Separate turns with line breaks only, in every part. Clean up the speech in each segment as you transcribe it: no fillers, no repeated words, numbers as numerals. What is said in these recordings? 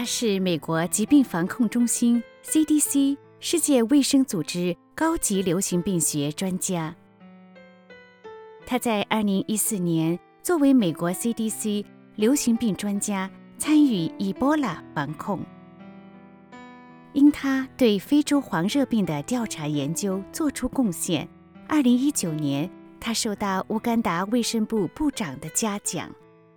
他是美国疾病防控中心 CDC 世界卫生组织高级流行病学专家。他在2014年作为美国 CDC 流行病专家参与伊波拉防控。因他对非洲黄热病的调查研究做出贡献，2019年他受到乌干达卫生部部长的嘉奖。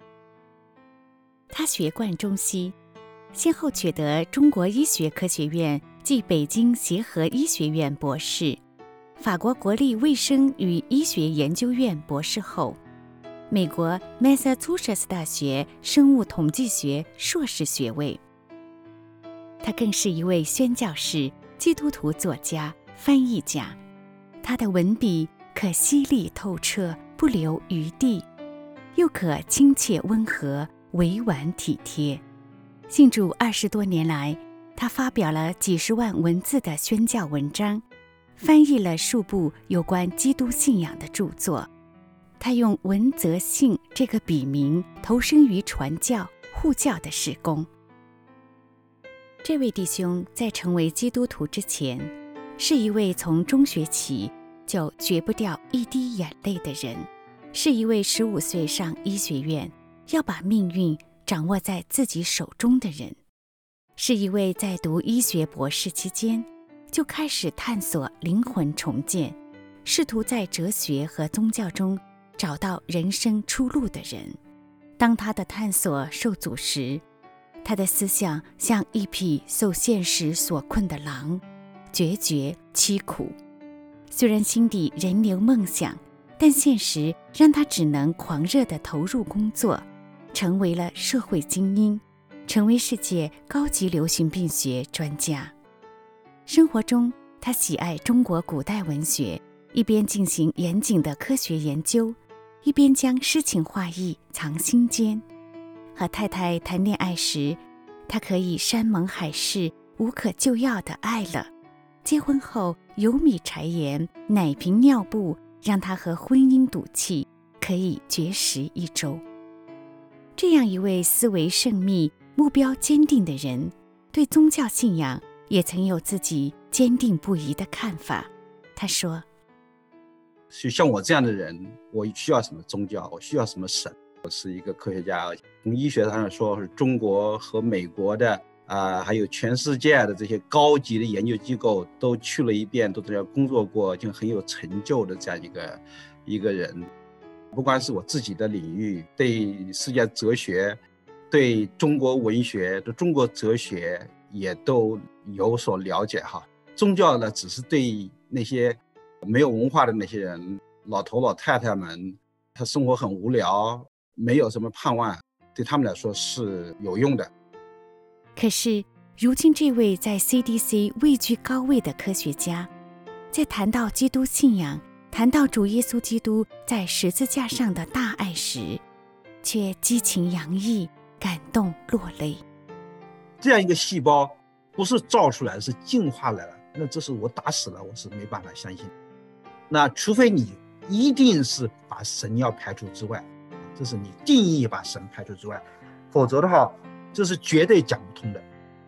他学贯中西，先后取得中国医学科学院暨北京协和医学院博士、法国国立卫生与医学研究院博士后，美国 Massachusetts 大学生物统计学硕士学位。他更是一位宣教士、基督徒作家、翻译家。他的文笔可犀利透彻，不留余地，又可亲切温和、委婉体贴。信主20多年来，他发表了几十万文字的宣教文章，翻译了数部有关基督信仰的著作。他用文泽信这个笔名投身于传教、护教的事工。这位弟兄在成为基督徒之前，是一位从中学起就绝不掉一滴眼泪的人，是一位15岁上医学院，要把命运掌握在自己手中的人，是一位在读医学博士期间就开始探索灵魂重建，试图在哲学和宗教中找到人生出路的人。当他的探索受阻时，他的思想像一匹受现实所困的狼，决绝凄苦。虽然心底仍留梦想，但现实让他只能狂热地投入工作，成为了社会精英，成为世界高级流行病学专家。生活中，他喜爱中国古代文学，一边进行严谨的科学研究，一边将诗情画意藏心间。和太太谈恋爱时，他可以山盟海誓、无可救药地爱了。结婚后，油米柴盐、奶瓶尿布让他和婚姻赌气，可以绝食1周。这样一位思维慎密、目标坚定的人，对宗教信仰也曾有自己坚定不移的看法。他说：
就像我这样的人，我需要什么宗教，我需要什么神。我是一个科学家，从医学上说，是中国和美国的还有全世界的这些高级的研究机构都去了一遍，都在这工作过，就很有成就的这样一个人。不光是我自己的领域，对世界哲学、对中国文学、对中国哲学也都有所了解哈。宗教呢，只是对那些没有文化的那些人，老头老太太们，他生活很无聊，没有什么盼望，对他们来说是有用的。
可是如今这位在 CDC 位居高位的科学家，在谈到基督信仰，谈到主耶稣基督在十字架上的大爱时，却激情洋溢，感动落泪。
这样一个细胞不是造出来，是进化来了，那这是我打死了，我是没办法相信。那除非你一定是把神要排除之外，这是你定义把神排除之外，否则的话，这是绝对讲不通的。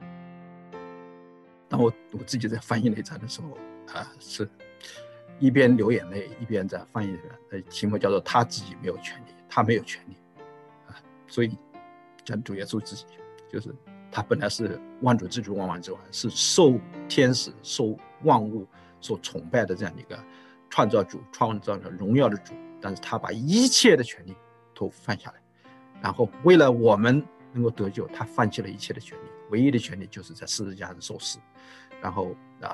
当我自己在翻译那一章的时候是一边流眼泪一边在翻译的题目叫做他自己没有权利，他没有权利所以讲主耶稣自己，就是他本来是万主之主万王之王，是受天使受万物所崇拜的这样一个创造主，创造了荣耀的主，但是他把一切的权利都放下来，然后为了我们能够得救，他放弃了一切的权利，唯一的权利就是在十字架上受死，然后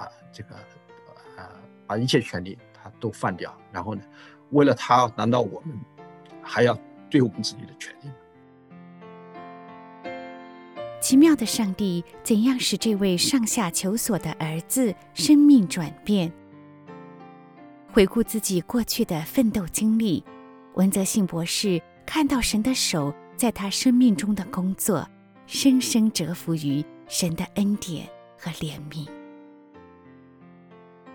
把一切权利他都放掉，然后呢，为了他，难道我们还要对我们自己的权利吗？
奇妙的上帝怎样使这位上下求索的儿子生命转变？回顾自己过去的奋斗经历，文泽信博士看到神的手在他生命中的工作，深深折服于神的恩典和怜悯。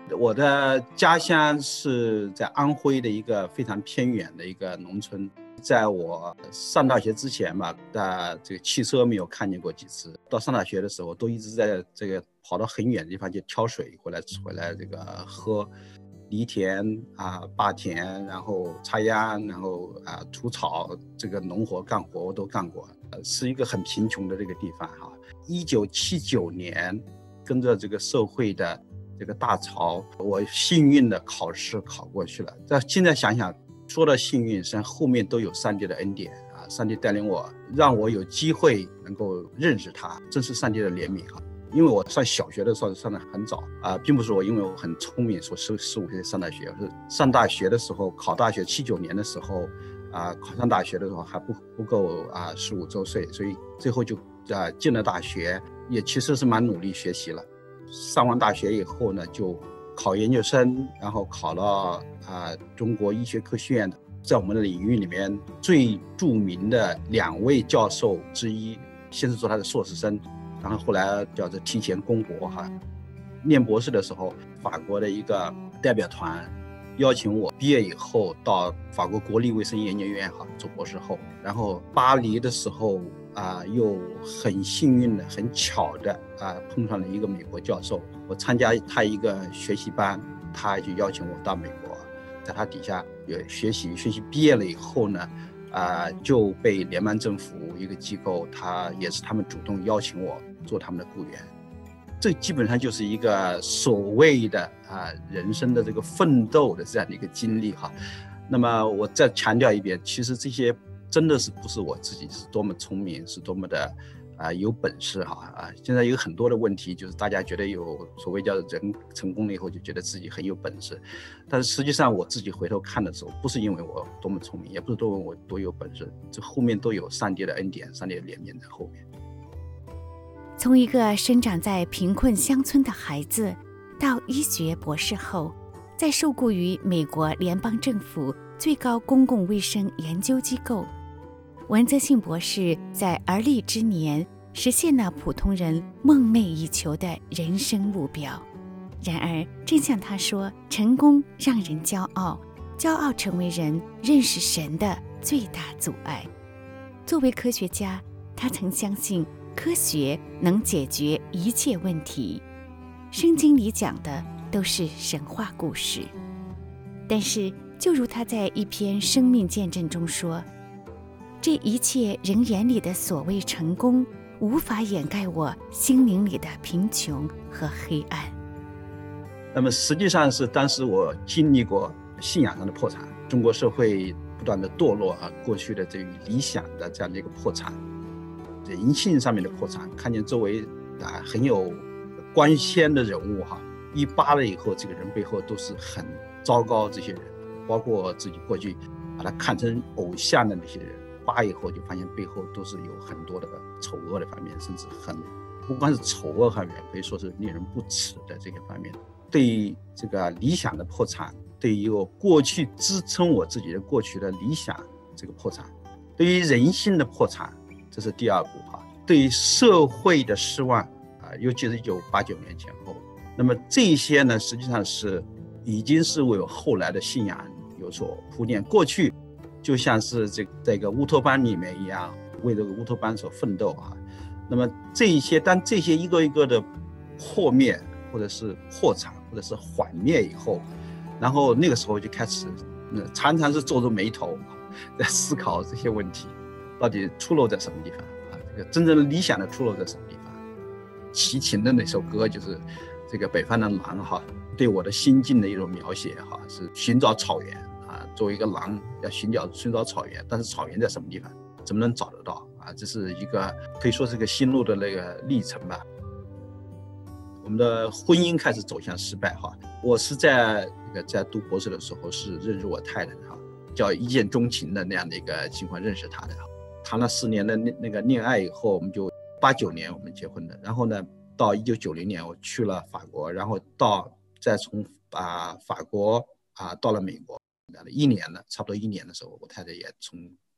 我的家乡是在安徽的一个非常偏远的一个农村，在我上大学之前吧，这个汽车没有看见过几次。到上大学的时候，都一直在这个跑到很远的地方去挑水回来这个喝。犁田耙田，然后插秧，然后除草，这个农活干活我都干过，是一个很贫穷的这个地方哈。1979年，跟着这个社会的这个大潮，我幸运的考试考过去了。但现在想想，说到幸运，实际上后面都有上帝的恩典上帝带领我，让我有机会能够认识他，真是上帝的怜悯哈。因为我上小学的时候上得很早并不是因为我很聪明，说15岁上大学，是上大学的时候，考大学79年的时候考上大学的时候还不够15周岁，所以最后就进了大学，也其实是蛮努力学习了。上完大学以后呢，就考研究生，然后考了中国医学科学院的，在我们的领域里面最著名的2位教授之一，先是做他的硕士生，然后后来叫做提前攻博哈。念博士的时候，法国的一个代表团邀请我毕业以后到法国国立卫生研究院做博士后，然后巴黎的时候又很幸运的、很巧的碰上了一个美国教授，我参加他一个学习班，他就邀请我到美国，在他底下有学习毕业了以后呢。就被联邦政府一个机构，也是他们主动邀请我做他们的雇员。这基本上就是一个所谓的人生的这个奋斗的这样的一个经历哈。那么我再强调一遍，其实这些真的是不是我自己是多么聪明，是多么的有本事现在有很多的问题，就是大家觉得有所谓叫人成功了以后就觉得自己很有本事，但是实际上我自己回头看的时候，不是因为我多么聪明，也不是因为我多有本事，这后面都有上帝的恩典、上帝的怜悯在后面。
从一个生长在贫困乡村的孩子，到医学博士后，再受雇于美国联邦政府最高公共卫生研究机构，文泽信博士在而立之年实现了普通人梦寐以求的人生目标。然而，正像他说，成功让人骄傲，骄傲成为人认识神的最大阻碍。作为科学家，他曾相信科学能解决一切问题。圣经里讲的都是神话故事，但是就如他在一篇生命见证中说，这一切人眼里的所谓成功，无法掩盖我心灵里的贫穷和黑暗。
那么实际上是当时我经历过信仰上的破产，中国社会不断的堕落过去的这个理想的这样的一个破产，人性上面的破产，看见周围很有光鲜的人物一扒了以后，这个人背后都是很糟糕，这些人包括自己过去把他看成偶像的那些人，扒以后就发现背后都是有很多的丑恶的方面，甚至不光是丑恶方面，可以说是令人不齿的这个方面。对于这个理想的破产，对于我过去支撑我自己的过去的理想这个破产，对于人性的破产，这是第二步对于社会的失望尤其是1989年前后，那么这些呢，实际上已经是为我后来的信仰有所铺垫。过去就像是这个乌托邦里面一样，为这个乌托邦所奋斗那么当这些一个一个的破灭，或者是破产，或者是毁灭以后，然后那个时候就开始常常是皱着眉头在思考这些问题，到底出路在什么地方这个真正的理想的出路在什么地方。齐秦的那首歌就是这个北方的狼对我的心境的一种描写是寻找草原作为一个狼要寻找草原，但是草原在什么地方，怎么能找得到这是一个可以说是个心路的那个历程吧。我们的婚姻开始走向失败我是在读博士的时候是认识我太太叫一见钟情的那样的一个情况认识她的，谈了4年的那个恋爱以后，我们就89年我们结婚的，然后呢到1990年我去了法国，然后再从法国到了美国，1年了，差不多1年的时候，我太太也从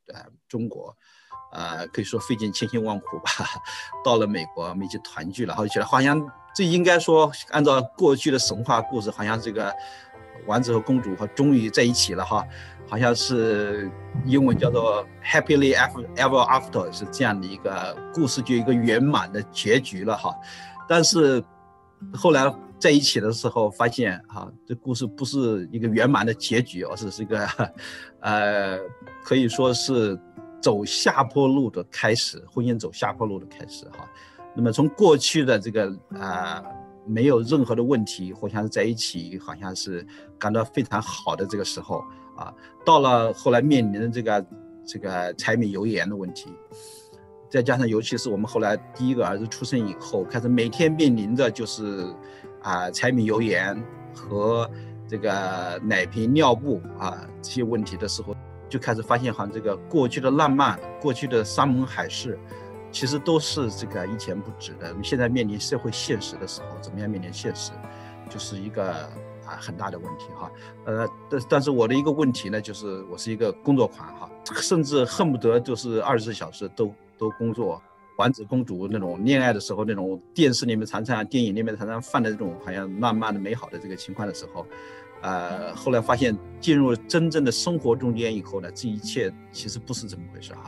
中国，可以说费尽千辛万苦吧，到了美国，我们一起团聚了，然后觉得好像这应该说按照过去的神话故事，好像这个王子和公主终于在一起了哈，好像是英文叫做 happily ever after， 是这样的一个故事，就一个圆满的结局了哈。但是后来在一起的时候发现这故事不是一个圆满的结局，而是一个可以说是走下坡路的开始，婚姻走下坡路的开始哈。那么从过去的这个没有任何的问题，互相在一起，好像是感到非常好的这个时候到了后来面临的这个柴米油盐的问题，再加上尤其是我们后来第一个儿子出生以后，开始每天面临着就是柴米油盐和这个奶瓶尿布这些问题的时候，就开始发现好像这个过去的浪漫，过去的山盟海誓，其实都是这个一钱不值的。我们现在面临社会现实的时候，怎么样面临现实，就是一个很大的问题哈。但是我的一个问题呢，就是我是一个工作狂哈，甚至恨不得就是24小时都工作。王子公主那种恋爱的时候，那种电视里面常常、电影里面常常放的这种好像浪漫的美好的这个情况的时候，后来发现进入真正的生活中间以后呢，这一切其实不是这么回事哈。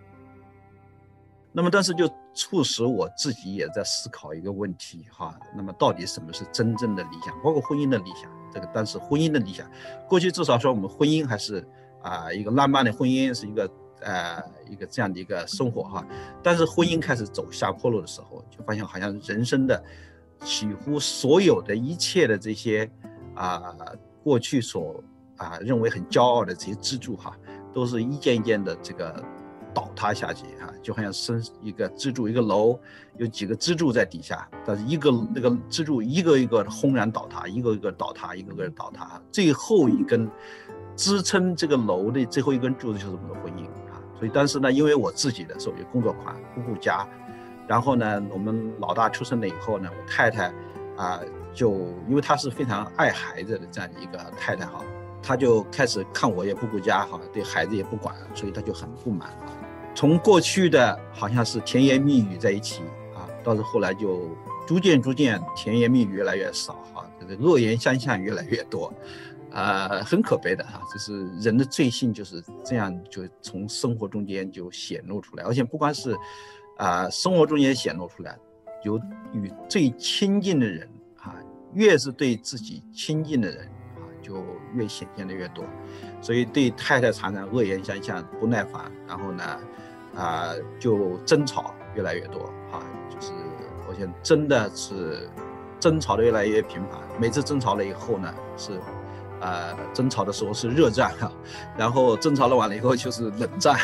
那么但是就促使我自己也在思考一个问题哈，那么到底什么是真正的理想，包括婚姻的理想，但是婚姻的理想，过去至少说我们婚姻还是一个浪漫的婚姻，是一个这样的一个生活哈。但是婚姻开始走下坡路的时候，就发现好像人生的几乎所有的一切的这些过去所认为很骄傲的这些支柱哈，都是一件一件的这个倒塌下去就好像升一个支柱，一个楼有几个支柱在底下，但是那个支柱一个一个轰然倒塌，一个一个倒塌，一个个倒塌，最后一根支撑这个楼的最后一根柱子就是我们的婚姻所以但是呢，因为我自己的时候有工作狂，不顾家，然后呢，我们老大出生了以后呢，我太太就因为她是非常爱孩子的这样的一个太太哈，她就开始看我也不顾家哈，对孩子也不管，所以她就很不满从过去的好像是甜言蜜语在一起到是后来就逐渐甜言蜜语越来越少这个恶言相向越来越多很可悲的就是人的罪性就是这样，就从生活中间就显露出来，而且不光是生活中间显露出来，有与最亲近的人越是对自己亲近的人就越显现的越多，所以对太太常常恶言相向，不耐烦，然后呢就争吵越来越多就是我现在真的是争吵的越来越频繁，每次争吵了以后呢是争吵的时候是热战然后争吵了完了以后就是冷战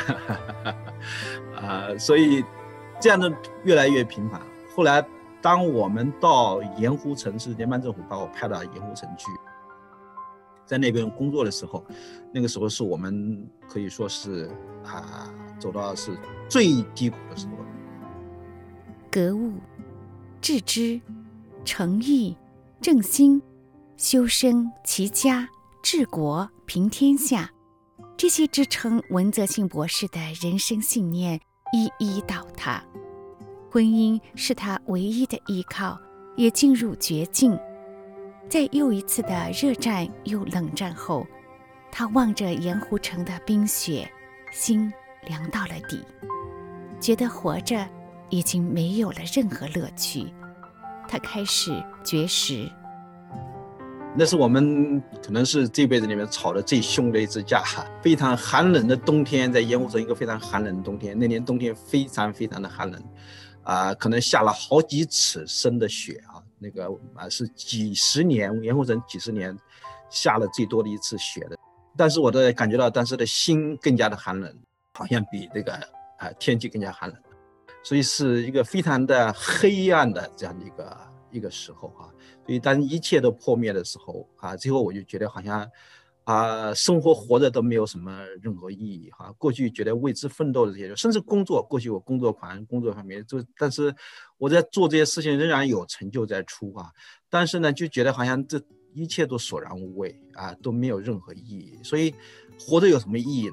所以这样的越来越频繁。后来当我们到盐湖城市联邦政府把我派到盐湖城去，在那边工作的时候，那个时候是我们可以说是走到是最低谷的时候。
格物、致知、诚意、正心、修身、齐家、治国、平天下，这些支撑文则信博士的人生信念一一倒塌。婚姻是他唯一的依靠，也进入绝境。在又一次的热战又冷战后，他望着盐湖城的冰雪，心凉到了底，觉得活着已经没有了任何乐趣。他开始绝食。
那是我们可能是这辈子里面吵得最凶的一次架，非常寒冷的冬天，在盐湖城一个非常寒冷的冬天，那年冬天非常非常的寒冷可能下了好几尺深的雪那个是几十年，盐湖城几十年下了最多的一次雪的。但是我感觉到当时的心更加的寒冷，好像比这个天气更加寒冷，所以是一个非常的黑暗的这样的一个时候所以当一切都破灭的时候最后我就觉得好像生活活着都没有什么任何意义过去觉得为之奋斗的这些，甚至工作，过去我工作狂，工作方面但是我在做这些事情仍然有成就在出但是呢就觉得好像这一切都索然无味都没有任何意义。所以活着有什么意义呢？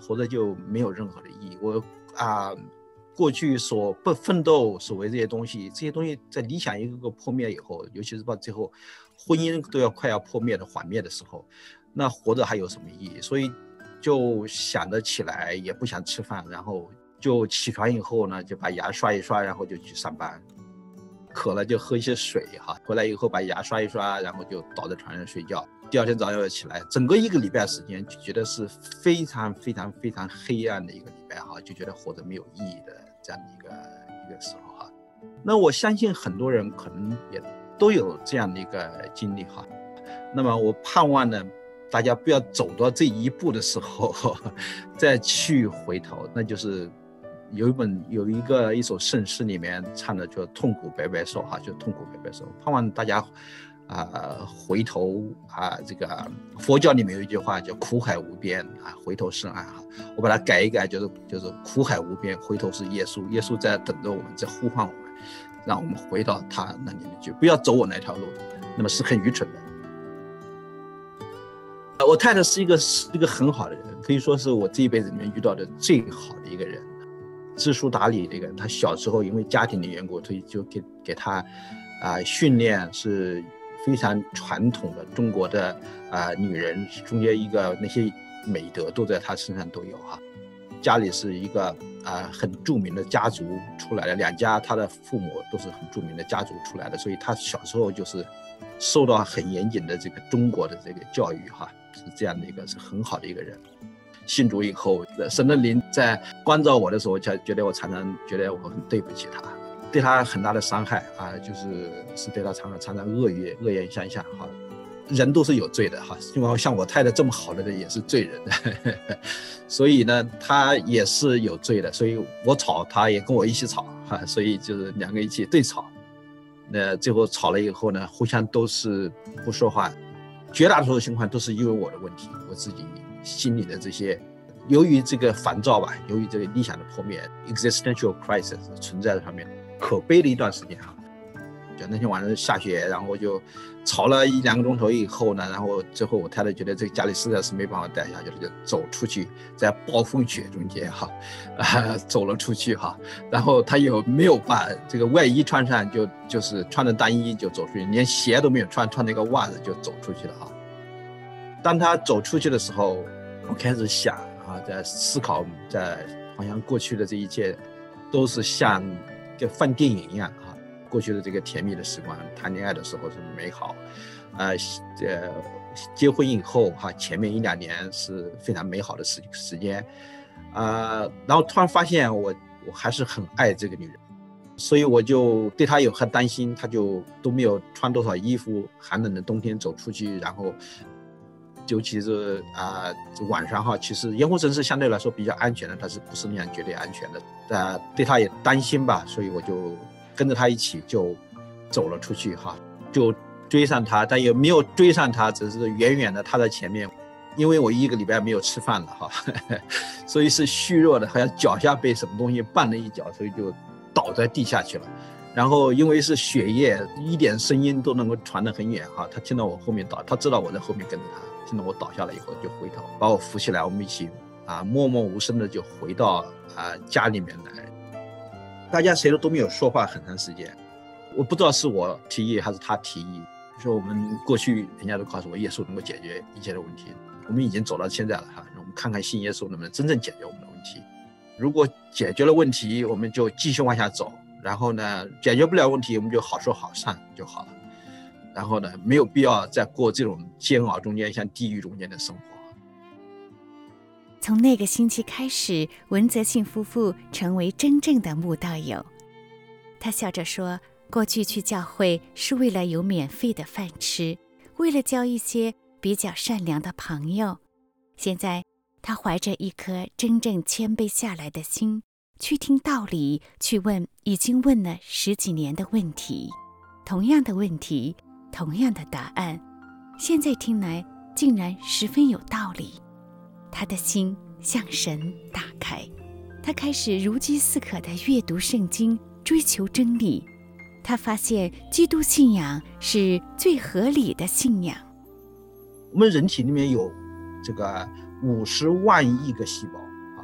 活着就没有任何的意义。过去所不奋斗所谓这些东西在理想一个个破灭以后，尤其是到最后婚姻都快要破灭的毁灭的时候，那活着还有什么意义？所以就想得起来也不想吃饭，然后就起床以后呢，就把牙刷一刷，然后就去上班。渴了就喝一些水哈，回来以后把牙刷一刷，然后就倒在床上睡觉。第二天早上要起来，整个一个礼拜时间就觉得是非常非常非常黑暗的一个礼拜哈，就觉得活着没有意义的这样的一个时候哈。那我相信很多人可能也都有这样的一个经历哈。那么我盼望呢，大家不要走到这一步的时候再去回头，那就是有一首圣诗里面唱的叫痛苦白白受哈，就痛苦白白受。盼望大家回头这个佛教里面有一句话叫苦海无边回头是岸哈，我把它改一改，就是苦海无边，回头是耶稣，耶稣在等着我们，在呼唤我们，让我们回到他那里面去，不要走我那条路，那么是很愚蠢的。我太太是一个很好的人，可以说是我这一辈子里面遇到的最好的一个人，知书达理的一个人。他小时候因为家庭的缘故，所以就给他训练是非常传统的中国的女人中间一个那些美德都在她身上都有哈。家里是一个很著名的家族出来的，两家他的父母都是很著名的家族出来的，所以他小时候就是受到很严谨的这个中国的这个教育哈，是这样的一个是很好的一个人。信主以后，神的灵在关照我的时候，觉得我常常觉得我很对不起他，对他很大的伤害就是对他常常恶言相向哈。人都是有罪的哈，因为像我太太这么好的人也是罪人所以呢他也是有罪的，所以我吵他也跟我一起吵哈，所以就是两个一起对吵。那最后吵了以后呢，互相都是不说话，绝大多数情况都是因为我的问题，我自己心里的这些，由于这个烦躁吧，由于这个理想的破灭 existential crisis 存在在上面，可悲的一段时间哈。就那天晚上下雪，然后就吵了1-2个钟头以后呢，然后最后我太太觉得这个家里实在是没办法待下去了，就走出去，在暴风雪中间哈走了出去哈，然后她又没有把这个外衣穿上，就是穿着单衣就走出去，连鞋都没有穿那个袜子就走出去了哈。当她走出去的时候，我开始想在思考，在好像过去的这一切都是像跟放电影一样哈。过去的这个甜蜜的时光，谈恋爱的时候是美好，结婚以后哈，前面1-2年是非常美好的时间，然后突然发现我还是很爱这个女人，所以我就对她有很担心，她就都没有穿多少衣服，寒冷的冬天走出去，然后尤其是晚上哈，其实盐湖城是相对来说比较安全的，但是不是那样绝对安全的，对她也担心吧，所以我就跟着他一起就走了出去哈，就追上他，但也没有追上他，只是远远的他在前面，因为我1个礼拜没有吃饭了哈所以是虚弱的，好像脚下被什么东西绊了一脚，所以就倒在地下去了。然后因为是血液，一点声音都能够传得很远哈，他听到我后面倒，他知道我在后面跟着他，听到我倒下来以后就回头把我扶起来，我们一起默默无声的就回到家里面来。大家谁都没有说话很长时间，我不知道是我提议还是他提议，说我们过去人家都告诉我耶稣能够解决一切的问题，我们已经走到现在了哈，我们看看信耶稣能不能真正解决我们的问题。如果解决了问题，我们就继续往下走，然后呢解决不了问题，我们就好说好散就好了，然后呢没有必要再过这种煎熬中间像地狱中间的生活。
从那个星期开始，文泽信夫妇成为真正的慕道友。他笑着说，过去去教会是为了有免费的饭吃，为了交一些比较善良的朋友。现在他怀着一颗真正谦卑下来的心，去听道理，去问已经问了10几年的问题，同样的问题，同样的答案，现在听来竟然十分有道理。他的心向神打开，他开始如饥似渴地阅读圣经，追求真理。他发现基督信仰是最合理的信仰。
我们人体里面有这个50万亿个细胞，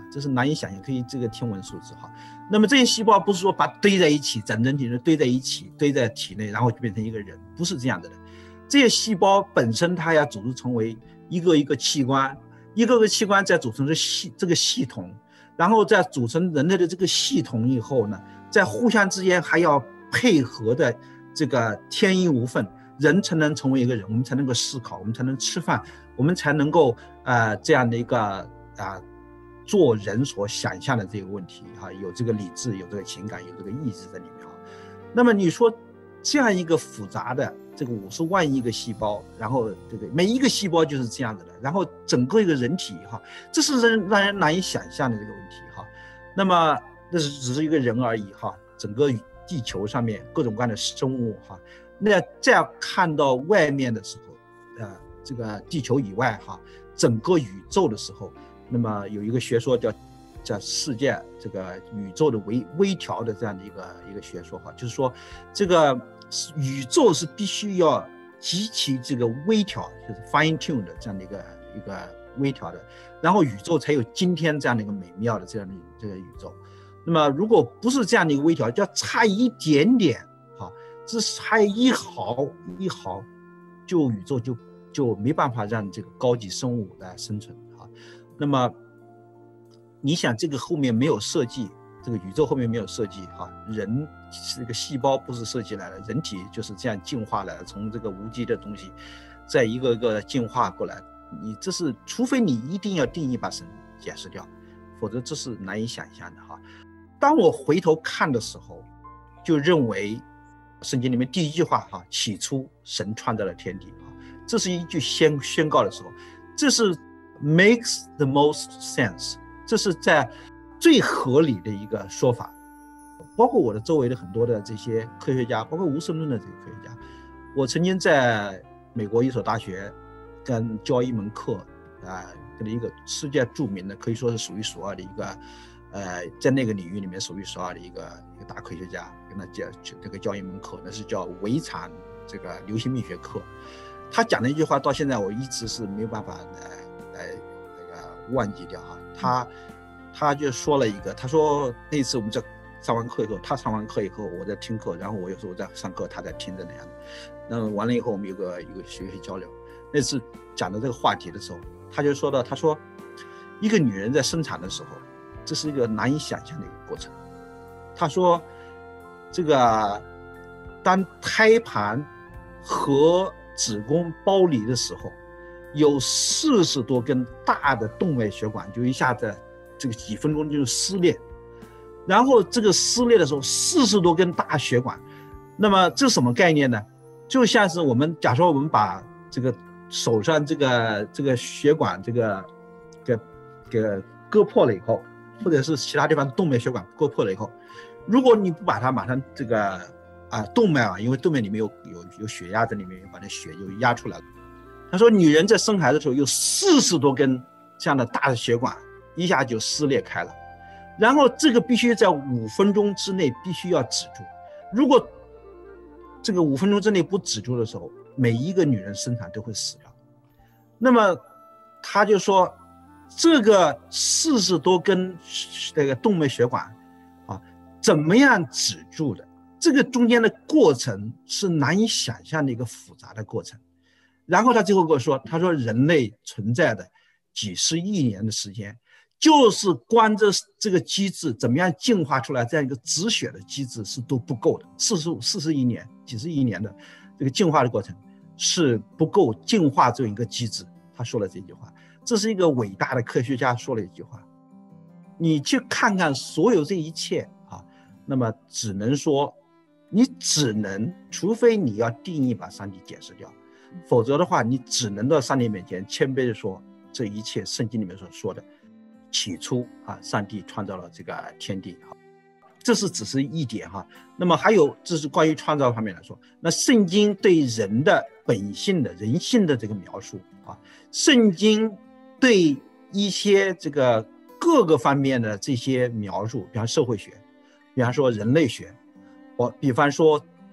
这是难以想象，可以这个天文数字哈。那么这些细胞不是说把它堆在一起，整整体的堆在一起，堆在体内，然后就变成一个人，不是这样的。这些细胞本身它要组织成为一个一个器官，一个个器官再组成这个系统，然后再组成人类的这个系统以后呢，在互相之间还要配合的这个天衣无缝，人才能成为一个人，我们才能够思考，我们才能吃饭，我们才能够这样的一个做人所想象的这个问题有这个理智，有这个情感，有这个意志在里面那么你说这样一个复杂的这个50万亿个细胞，然后这个每一个细胞就是这样子的，然后整个一个人体这是让人难以想象的这个问题那么这只是一个人而已整个地球上面各种各样的生物那这样看到外面的时候这个地球以外整个宇宙的时候，那么有一个学说叫世界这个宇宙的微调的这样的一个学说就是说这个宇宙是必须要极其这个微调，就是 fine tune 的这样的一个微调的，然后宇宙才有今天这样的一个美妙的这样的这个宇宙。那么如果不是这样的一个微调，就要差一点点只差一毫，就宇宙就没办法让这个高级生物来生存那么你想这个后面没有设计，这个宇宙后面没有设计人这个细胞不是设计来的，人体就是这样进化来的，从这个无机的东西再一个个进化过来，你这是除非你一定要定义把神解释掉，否则这是难以想象的当我回头看的时候，就认为圣经里面第一句话起初神创造了天地这是一句宣告的时候，这是 makes the most sense， 这是在最合理的一个说法。包括我的周围的很多的这些科学家，包括无神论的这个科学家，我曾经在美国一所大学教一门课跟一个世界著名的，可以说是数一数二的一个在那个领域里面数一数二的一个大科学家，跟他教一门课，那是叫围场这个流行病学课。他讲的一句话到现在我一直是没有办法来忘记掉他就说了一个，他说那次我们在上完课以后，他上完课以后我在听课，然后我有时候在上课他在听着那样的，那么完了以后我们有个学习交流，那次讲的这个话题的时候，他就说到，他说一个女人在生产的时候，这是一个难以想象的一个过程。他说这个当胎盘和子宫剥离的时候，有40多根大的动脉血管就一下子这个几分钟就撕裂，然后这个撕裂的时候40多根大血管，那么这是什么概念呢？就像是我们假说我们把这个手上这个血管这个割破了以后，或者是其他地方动脉血管割破了以后，如果你不把它马上这个动脉因为动脉里面有血压在里面，把那血就压出来了。他说女人在生孩子的时候有40多根这样的大的血管一下就撕裂开了，然后这个必须在5分钟之内必须要止住，如果这个5分钟之内不止住的时候，每一个女人生产都会死掉。那么他就说这个40多根这个动脉血管怎么样止住的，这个中间的过程是难以想象的一个复杂的过程。然后他最后跟我说，他说人类存在的几十亿年的时间，就是光这个机制怎么样进化出来这样一个止血的机制是都不够的，40亿年几十亿年的这个进化的过程是不够进化这样一个机制。他说了这句话，这是一个伟大的科学家说了一句话。你去看看所有这一切那么只能说你只能，除非你要定义把上帝解释掉，否则的话你只能到上帝面前谦卑的说，这一切圣经里面所说的起初上帝创造了这个天地这是只是一点那么还有这是关于创造方面来说，那圣经对人的本性的人性的这个描述圣经对一些这个各个方面的这些描述，比方社会学，比方说人类学，比方说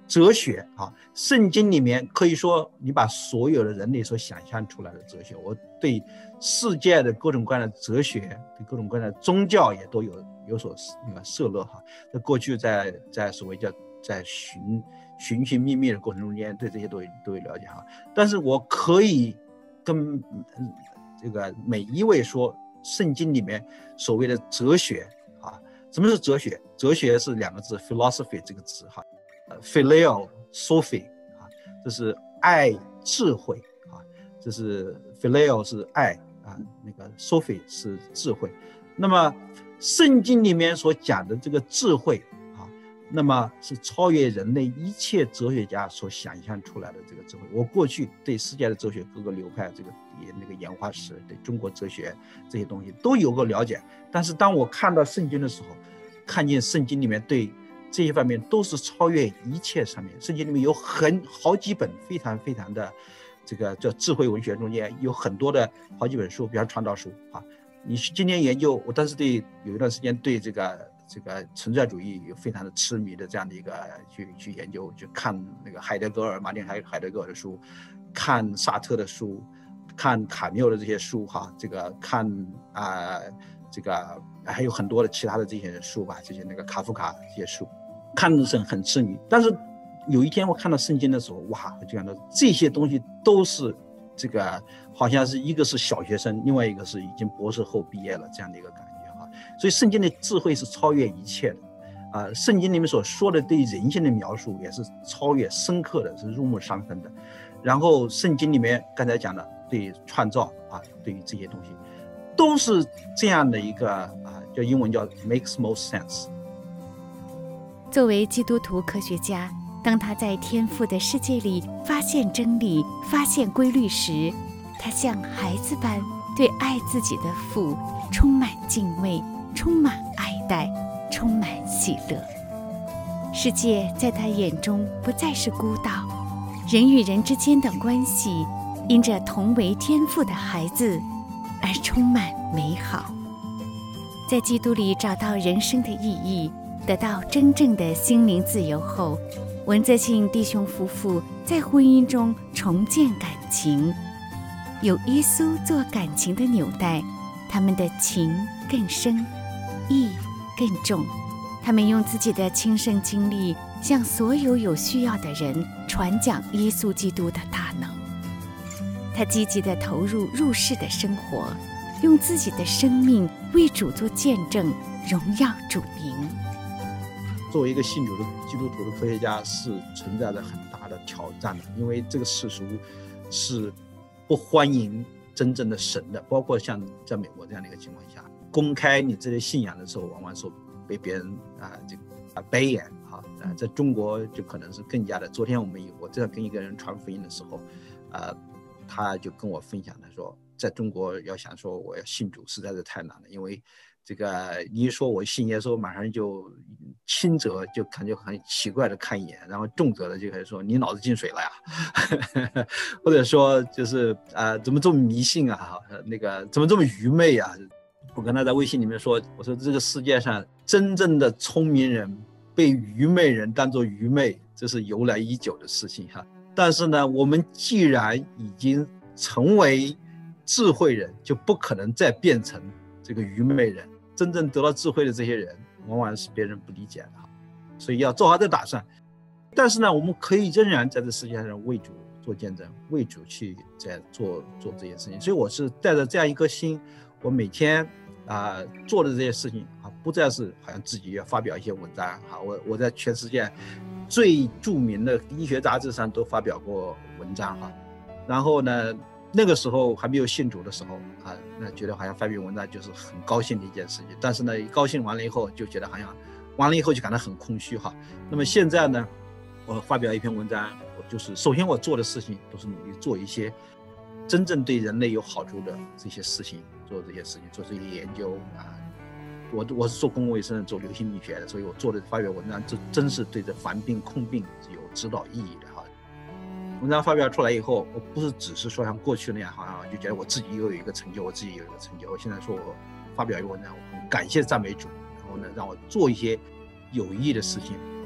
哲学啊，圣经里面可以说你把所有的人类所想象出来的哲学，我对世界的各种各样的哲学，对各种各样的宗教也都有所涉猎哈。在过去在所谓叫在寻寻觅觅的过程中间，对这些都有了解哈。但是我可以跟这个每一位说，圣经里面所谓的哲学啊，什么是哲学？哲学是2个字 ，philosophy 这个字哈。Phileo Sophie 啊，这是爱智慧啊，这是 Phileo 是爱啊，那个 Sophie 是智慧。那么圣经里面所讲的这个智慧啊，那么是超越人类一切哲学家所想象出来的这个智慧。我过去对世界的哲学各个流派这个那个演化史，对中国哲学这些东西都有个了解，但是当我看到圣经的时候，看见圣经里面对这些方面都是超越一切上面，圣经里面有好几本非常非常的这个叫智慧文学，中间有很多的好几本书，比方传道书啊。你今天研究，我当时有一段时间对这个存在主义有非常的痴迷的这样的一个去研究，就看那个马丁海德格尔的书，看萨特的书，看卡缪的这些书哈，这个看这个还有很多的其他的这些书吧，这些那个卡夫卡这些书。看的是很痴迷，但是有一天我看到圣经的时候，哇，我就感到这些东西都是这个好像是一个是小学生，另外一个是已经博士后毕业了这样的一个感觉哈。所以圣经的智慧是超越一切的圣经里面所说的对人性的描述也是超越深刻的，是入木三分的。然后圣经里面刚才讲的对创造对于这些东西都是这样的一个叫英文叫 makes most sense。
作为基督徒科学家，当他在天父的世界里发现真理、发现规律时，他像孩子般对爱自己的父充满敬畏、充满爱戴、充满喜乐。世界在他眼中不再是孤岛，人与人之间的关系因着同为天父的孩子而充满美好。在基督里找到人生的意义，得到真正的心灵自由后，文泽信弟兄夫妇在婚姻中重建感情，有耶稣做感情的纽带，他们的情更深，义更重。他们用自己的亲身经历，向所有有需要的人传讲耶稣基督的大能。他积极地投入世的生活，用自己的生命为主做见证，荣耀主名。
作为一个信主的基督徒的科学家，是存在着很大的挑战的，因为这个世俗是不欢迎真正的神的，包括像在美国这样的一个情况下，公开你这些信仰的时候，往往说被别人白眼在中国就可能是更加的。昨天我正在跟一个人传福音的时候，他就跟我分享，他说在中国要想说我要信主实在是太难了，因为这个你一说我信耶稣，马上就轻者就感觉很奇怪的看一眼，然后重者的就开始说你脑子进水了呀或者说就是怎么这么迷信那个怎么这么愚昧啊。我跟他在微信里面说，我说这个世界上真正的聪明人被愚昧人当作愚昧，这是由来已久的事情但是呢，我们既然已经成为智慧人，就不可能再变成这个愚昧人。真正得到智慧的这些人，往往是别人不理解的所以要做好这打算。但是呢，我们可以仍然在这世界上为主做见证，为主去在做这些事情。所以我是带着这样一颗心，我每天做的这些事情不再是好像自己要发表一些文章我在全世界最著名的医学杂志上都发表过文章然后呢，那个时候还没有信主的时候那觉得好像发表文章就是很高兴的一件事情，但是呢，高兴完了以后就觉得好像完了以后就感到很空虚那么现在呢，我发表一篇文章，我就是首先我做的事情都是努力做一些真正对人类有好处的这些事情，做这些事情，做这些研究我是做公共卫生、做流行病学的，所以我做的发表文章，这真是对这防病控病有指导意义的文章发表出来以后，我不是只是说像过去那样好像就觉得我自己又有一个成就，我现在说我发表一个文章，我很感谢赞美主，然后呢让我做一些有意义的事情，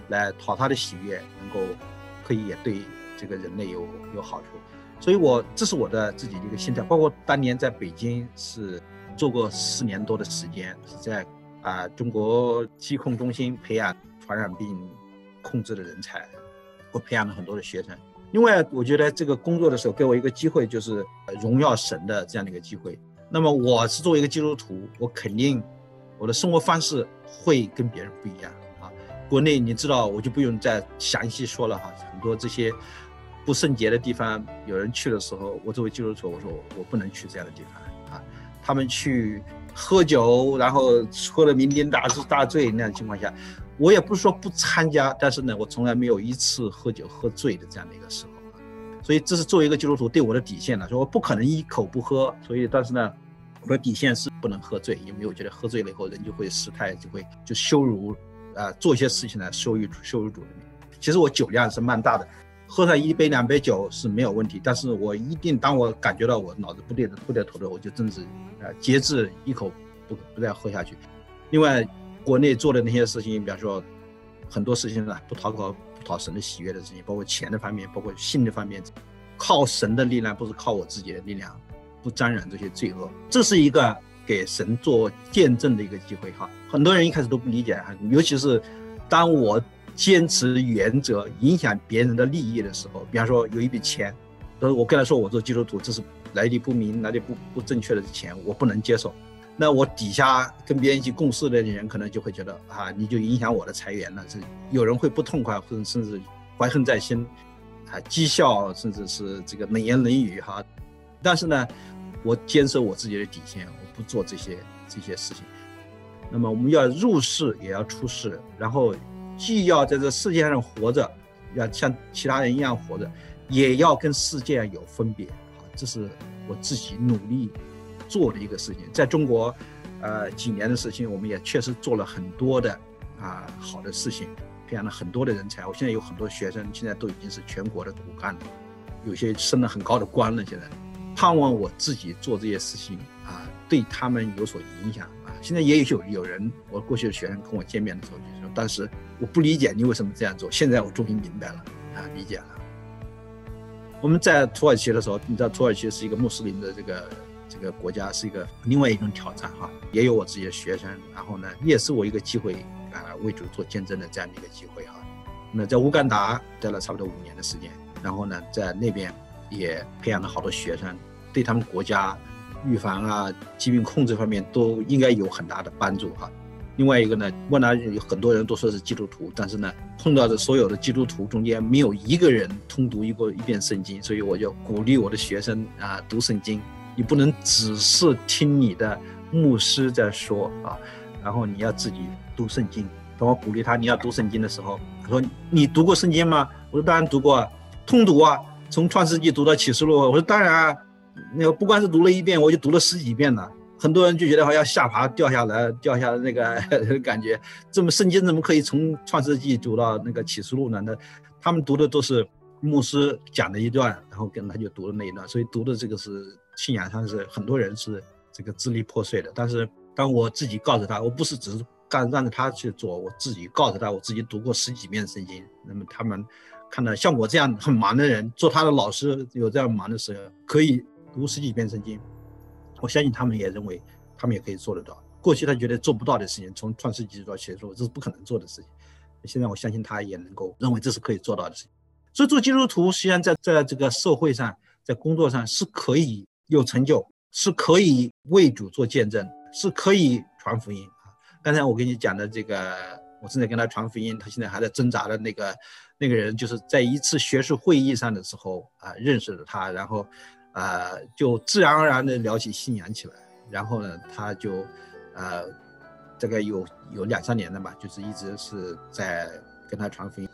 来讨他的喜悦，能够可以也对这个人类有好处。所以这是我的自己的一个心态。包括当年在北京是做过4年多的时间，是在中国疾控中心培养传染病控制的人才，我培养了很多的学生。另外我觉得这个工作的时候给我一个机会，就是荣耀神的这样的一个机会。那么我是作为一个基督徒，我肯定我的生活方式会跟别人不一样啊。国内你知道，我就不用再详细说了哈，很多这些不圣洁的地方，有人去的时候，我作为基督徒，我说我不能去这样的地方啊。他们去喝酒，然后喝了酩酊大醉那样的情况下，我也不是说不参加，但是呢，我从来没有一次喝酒喝醉的这样的一个时候。所以这是作为一个基督徒对我的底线了，说我不可能一口不喝。所以但是呢，我的底线是不能喝醉，因为我觉得喝醉了以后人就会失态，就羞辱做一些事情来羞辱主人。其实我酒量是蛮大的，喝上1杯2杯酒是没有问题，但是我一定当我感觉到我脑子不对头的，我就真是节制，一口不再喝下去。另外国内做的那些事情，比方说很多事情呢，不讨神的喜悦的事情，包括钱的方面，包括性的方面，靠神的力量，不是靠我自己的力量，不沾染这些罪恶。这是一个给神做见证的一个机会哈。很多人一开始都不理解，尤其是当我坚持原则影响别人的利益的时候，比方说有一笔钱，我跟他说我做基督徒，这是来历不明、来历不正确的钱，我不能接受。那我底下跟别人一起共事的人可能就会觉得你就影响我的财源了，有人会不痛快，或者甚至怀恨在心，讥笑，甚至是这个冷言冷语哈。但是呢，我坚守我自己的底线，我不做这些事情。那么我们要入世也要出世，然后既要在这世界上活着，要像其他人一样活着，也要跟世界有分别。这是我自己努力做的一个事情。在中国几年的事情，我们也确实做了很多的好的事情，培养了很多的人才。我现在有很多学生，现在都已经是全国的骨干了，有些升了很高的官了。现在盼望我自己做这些事情对他们有所影响现在也有人，我过去的学生跟我见面的时候就说，当时我不理解你为什么这样做，现在我终于明白了理解了。我们在土耳其的时候，你知道土耳其是一个穆斯林的这个国家，是一个另外一种挑战也有我自己的学生，然后呢也是我一个机会为主做见证的这样的一个机会那在乌干达待了差不多5年的时间，然后呢在那边也培养了好多学生，对他们国家预防疾病控制方面都应该有很大的帮助另外一个呢，乌干达有很多人都说是基督徒，但是呢碰到的所有的基督徒中间没有一个人通读一遍圣经，所以我就鼓励我的学生读圣经。你不能只是听你的牧师在说然后你要自己读圣经。当我鼓励他你要读圣经的时候，他说你读过圣经吗？我说当然读过通读从创世纪读到启示录。我说当然那个不光是读了1遍，我就读了10几遍了。很多人就觉得好像下巴掉下来那个感觉，这么圣经怎么可以从创世纪读到那个启示录呢？那他们读的都是牧师讲的一段，然后跟他就读了那一段，所以读的这个是信仰上是很多人是这个支离破碎的。但是当我自己告诉他，我不是只是让着他去做，我自己告诉他我自己读过10几遍圣经，那么他们看到像我这样很忙的人，做他的老师有这样忙的时候可以读10几遍圣经，我相信他们也认为他们也可以做得到。过去他觉得做不到的事情，从创世纪到启示录这是不可能做的事情，现在我相信他也能够认为这是可以做到的事情。所以做基督徒实际上在这个社会上，在工作上是可以有成就，是可以为主做见证，是可以传福音。刚才我跟你讲的这个，我正在跟他传福音，他现在还在挣扎的那个人，就是在一次学术会议上的时候认识了他，然后就自然而然的聊起信仰起来。然后呢他就大概有2-3年了吧，就是一直是在跟他传福音。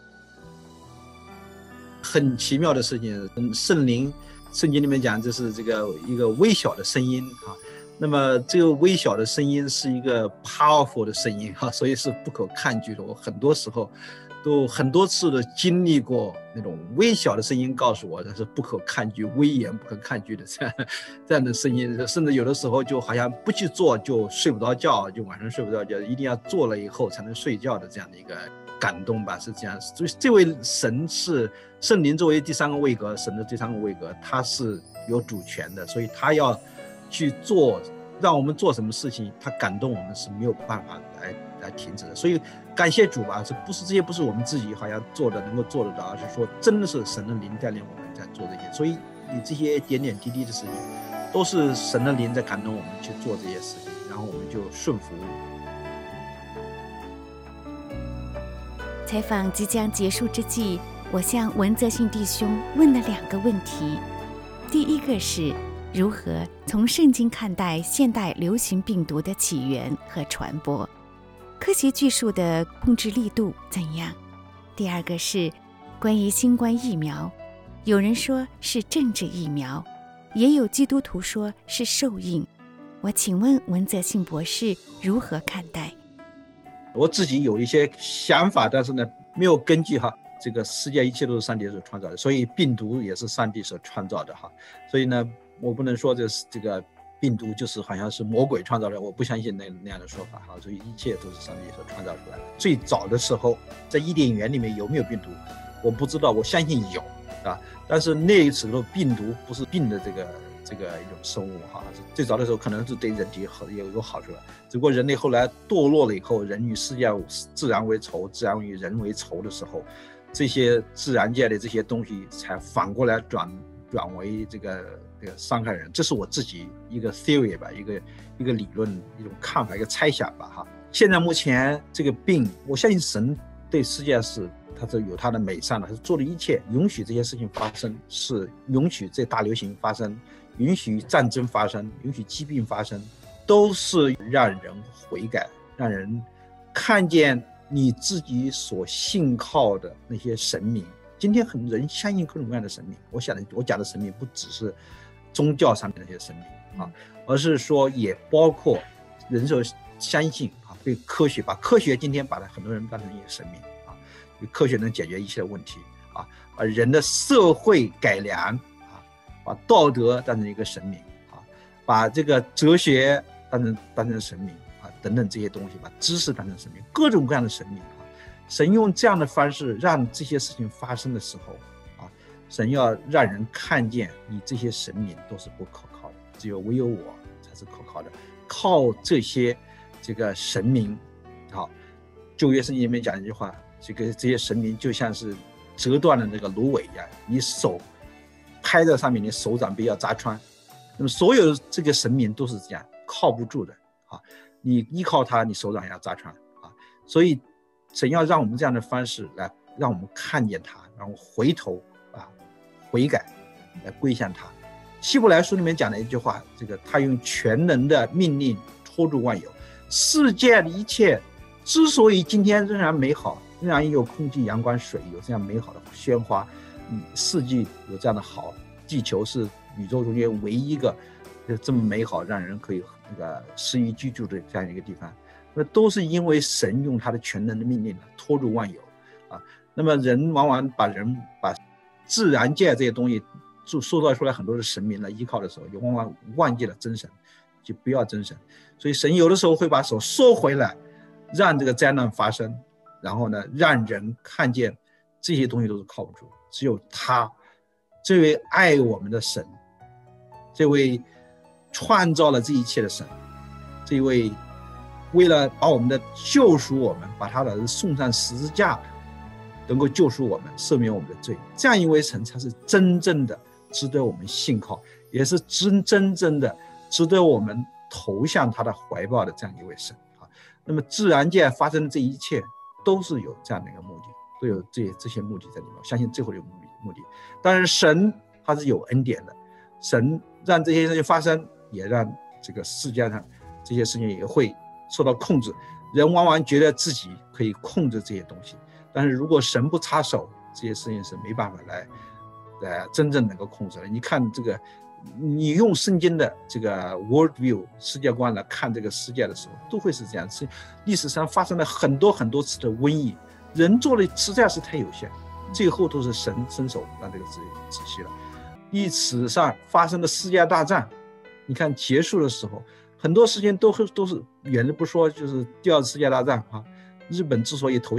很奇妙的事情，圣灵圣经里面讲这是这个一个微小的声音那么这个微小的声音是一个 powerful 的声音所以是不可抗拒的。我很多时候都很多次的经历过那种微小的声音告诉我这是不可抗拒、威严不可抗拒的这样的声音，甚至有的时候就好像不去做就睡不着觉，就晚上睡不着觉，一定要做了以后才能睡觉的这样的一个感动吧，是这样。所以这位神是圣灵作为第三个位格，神的第三个位格，他是有主权的，所以他要去做，让我们做什么事情，他感动我们是没有办法来停止的。所以感谢主吧，这些不是我们自己好像做的能够做得到，而是说真的是神的灵带领我们在做这些。所以你这些点点滴滴的事情，都是神的灵在感动我们去做这些事情，然后我们就顺服。
采访即将结束之际，我向文泽信弟兄问了2个问题。第一个是如何从圣经看待现代流行病毒的起源和传播，科学技术的控制力度怎样？第二个是关于新冠疫苗，有人说是政治疫苗，也有基督徒说是受孕。我请问文泽信博士如何看待？
我自己有一些想法，但是呢，没有根据哈。这个世界一切都是上帝所创造的，所以病毒也是上帝所创造的哈。所以呢，我不能说这个病毒就是好像是魔鬼创造的，我不相信那样的说法哈。所以一切都是上帝所创造出来的。最早的时候，在伊甸园里面有没有病毒，我不知道，我相信有啊。但是那时候病毒不是病的这个一种生物哈，最早的时候可能是对人体有好处的，只不过人类后来堕落了以后，人与世界自然为仇，自然与人为仇的时候，这些自然界的这些东西才反过来转为这个伤害人。这是我自己一个 theory 吧，一个理论，一种看法，一个猜想吧哈。现在目前这个病，我相信神对世界他是有他的美善的，他是做的一切允许这些事情发生，是允许这大流行发生，允许战争发生，允许疾病发生，都是让人悔改，让人看见你自己所信靠的那些神明。今天很多人相信各种各样的神明，我讲的神明不只是宗教上面的那些神明啊，而是说也包括人所相信啊，对科学，把科学今天把很多人当成一个神明啊，科学能解决一切问题啊，把人的社会改良啊，把道德当成一个神明啊，把这个哲学当成神明啊，等等这些东西，把知识当成神明，各种各样的神明啊。神用这样的方式让这些事情发生的时候啊，神要让人看见你这些神明都是不可靠的，唯有我才是可靠的。靠这些神明啊，旧约圣经里面讲一句话，这些神明就像是折断了那个芦苇一样，你手拍在上面，你手掌被要扎穿。那么所有这个神明都是这样，靠不住的啊，你依靠他，你手掌也要扎穿啊。所以神要让我们这样的方式来让我们看见他，然后回头啊悔改，来归向他。希伯来书里面讲的一句话，他用全能的命令托住万有，世界的一切之所以今天仍然美好，仍然有空气、阳光、水，有这样美好的鲜花，四季有这样的好，地球是宇宙中间唯一一个这么美好，让人可以适宜居住的这样一个地方，那都是因为神用他的全能的命令托住万有啊。那么人往往把自然界这些东西就塑造出来很多的神明来依靠的时候，就往往忘记了真神，就不要真神。所以神有的时候会把手收回来，让这个灾难发生，然后呢，让人看见这些东西都是靠不住，只有他这位爱我们的神，这位创造了这一切的神，这位为了把我们的救赎我们，把他的儿子送上十字架，能够救赎我们，赦免我们的罪，这样一位神才是真正的值得我们信靠，也是真正的值得我们投向他的怀抱的这样一位神啊。那么自然界发生的这一切都是有这样的一个目的，都有这些目的在里面，我相信最后有目的。当然神他是有恩典的，神让这些事情发生，也让这个世界上这些事情也会受到控制。人往往觉得自己可以控制这些东西，但是如果神不插手，这些事情是没办法来真正能够控制的。你看你用圣经的world view 世界观来看这个世界的时候，都会是这样。历史上发生了很多次的瘟疫，人做的实在是太有限，最后都是神伸手让这个止息了。历史上发生的世界大战，你看结束的时候，很多事情都是远的不说，就是第二次世界大战啊，日本之所以投降，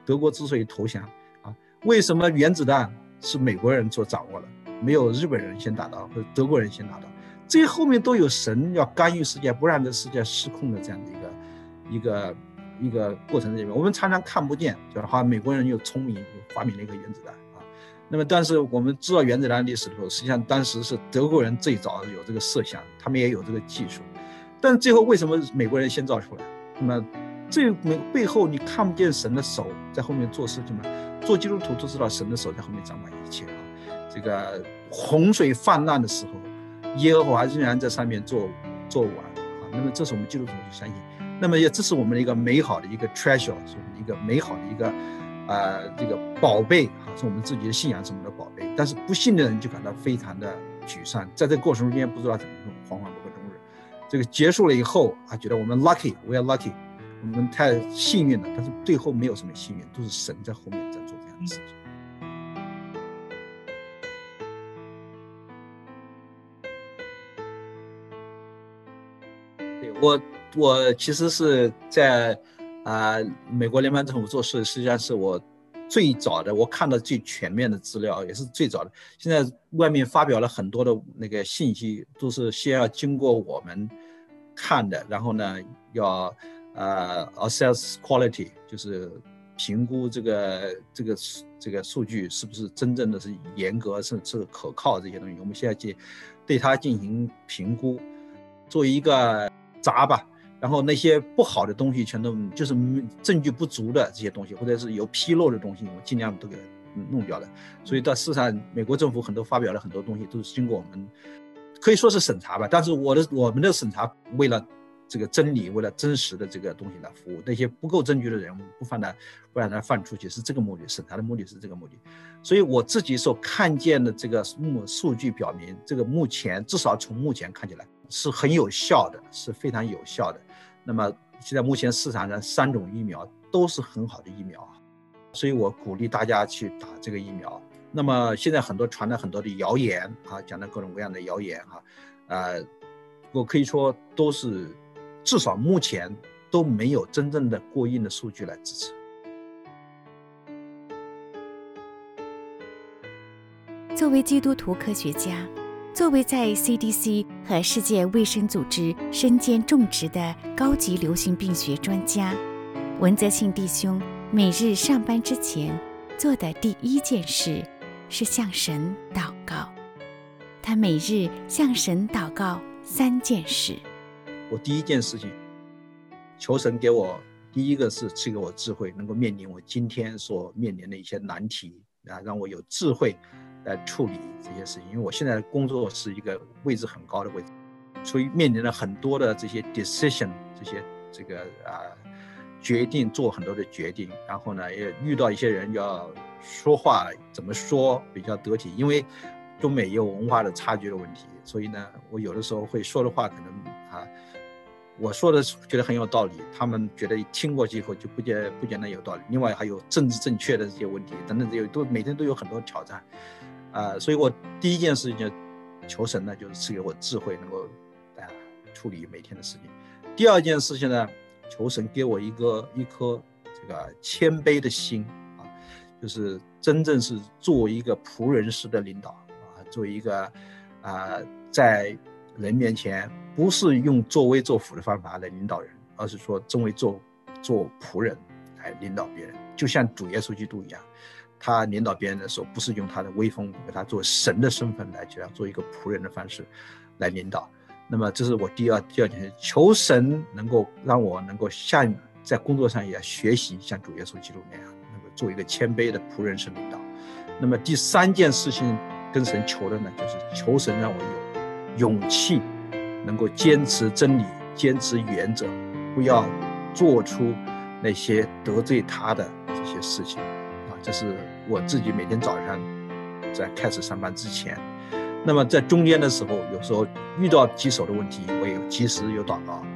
德国之所以投降啊，为什么原子弹是美国人所掌握的，没有日本人先拿到或者德国人先拿到？这些后面都有神要干预世界，不让这世界失控的这样的一个过程里面，我们常常看不见，就是说美国人又聪明，又发明了一个原子弹啊。那么，但是我们知道原子弹历史的时候，实际上当时是德国人最早有这个设想，他们也有这个技术，但是最后为什么美国人先造出来？那么这背后你看不见神的手在后面做事情吗？做基督徒都知道神的手在后面掌管一切啊。这个洪水泛滥的时候，耶和华仍然在上面做完啊。那么这是我们基督徒就相信，那么也这是我们的一个美好的一个 treasure， 是我们一个美好的一个这个宝贝啊，是我们自己的信仰是我们的宝贝。但是不信的人就感到非常的沮丧，在这个过程中间不知道怎么用，惶惶不可终日。这个结束了以后啊，觉得我们 lucky，we are lucky， 我们太幸运了，但是最后没有什么幸运，都是神在后面在做这样的事情。我其实是在美国联邦政府做事，实际上是我最早的，我看到最全面的资料，也是最早的。现在外面发表了很多的那个信息，都是先要经过我们看的，然后呢要assess quality， 就是评估这个数据是不是真正的是严格，是可靠这些东西，我们现在去对它进行评估，作为一个闸吧。然后那些不好的东西全都就是证据不足的这些东西，或者是有纰漏的东西，我尽量都给弄掉了。所以到事实上，美国政府很多发表了很多东西，都是经过我们可以说是审查吧。但是我们的审查为了这个真理，为了真实的这个东西来服务。那些不够证据的人，不让他放出去，是这个目的。审查的目的是这个目的。所以我自己所看见的这个数据表明，这个目前至少从目前看起来是很有效的，是非常有效的。那么现在目前市场上3种疫苗都是很好的疫苗，所以我鼓励大家去打这个疫苗。那么现在传了很多的谣言啊，讲的各种各样的谣言我可以说都是至少目前都没有真正的过硬的数据来支持。
作为基督徒科学家，作为在 CDC 和世界卫生组织身兼重职的高级流行病学专家，文泽信弟兄每日上班之前做的第一件事是向神祷告。他每日向神祷告3件事。
我第一件事情，求神给我，第一个是赐给我智慧，能够面临我今天所面临的一些难题让我有智慧来处理这些事情。因为我现在的工作是一个位置很高的位置，所以面临了很多的这些 decision， 这个决定，做很多的决定。然后呢，也遇到一些人要说话怎么说比较得体，因为中美也有文化的差距的问题，所以呢，我有的时候会说的话可能我说的觉得很有道理，他们觉得听过去以后就不见得有道理。另外还有政治正确的这些问题等等，每天都有很多挑战所以我第一件事情就求神呢，就是赐给我智慧，能够处理每天的事情。第二件事情呢，求神给我一颗这个谦卑的心就是真正是做一个仆人式的领导做一个在人面前不是用作威作福的方法来领导人，而是说真为做仆人来领导别人，就像主耶稣基督一样，他领导别人的时候不是用他的威风，给他做神的身份来做一个仆人的方式来领导。那么这是我第二件事，求神能够让我能够像在工作上也学习像主耶稣基督那样，能够做一个谦卑的仆人式领导。那么第3件事情跟神求的呢，就是求神让我有勇气，能够坚持真理，坚持原则，不要做出那些得罪他的这些事情这是我自己每天早上在开始上班之前。那么在中间的时候，有时候遇到棘手的问题，我也及时有祷告